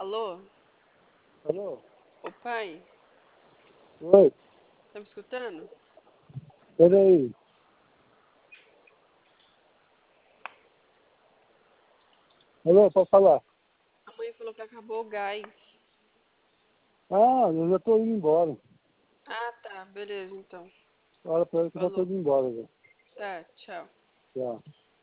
Alô? Alô? Ô pai, Oi, tá me escutando? peraí. Alô, pode falar? A mãe falou que acabou o gás. Ah, eu já tô indo embora. Ah, tá, beleza então. Olha pra ele que eu já tô Falou. indo embora, velho. Tá, tchau. Tchau.